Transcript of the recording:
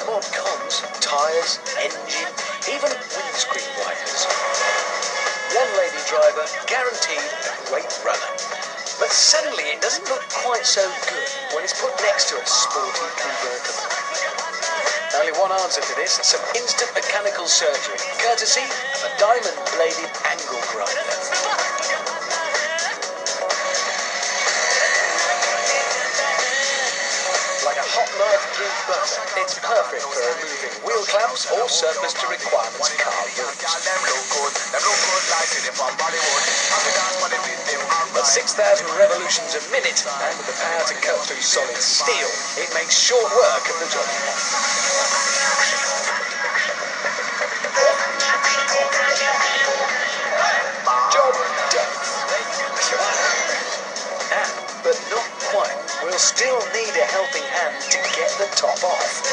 some odd cons: tyres, engine, even windscreen wipers. One lady driver, guaranteed a great runner. But suddenly it doesn't look quite so good when it's put next to a sporty convertible. Only one answer to this: some instant mechanical surgery, courtesy of a diamond-bladed angle grinder. Like a hot knife through butter, it's perfect for removing wheel clamps or surface to requirements car rims. At 6,000 revolutions a minute, and with the power to cut through solid steel, it makes short work of the job. Job done. But not quite. We'll still need a helping hand to get the top off.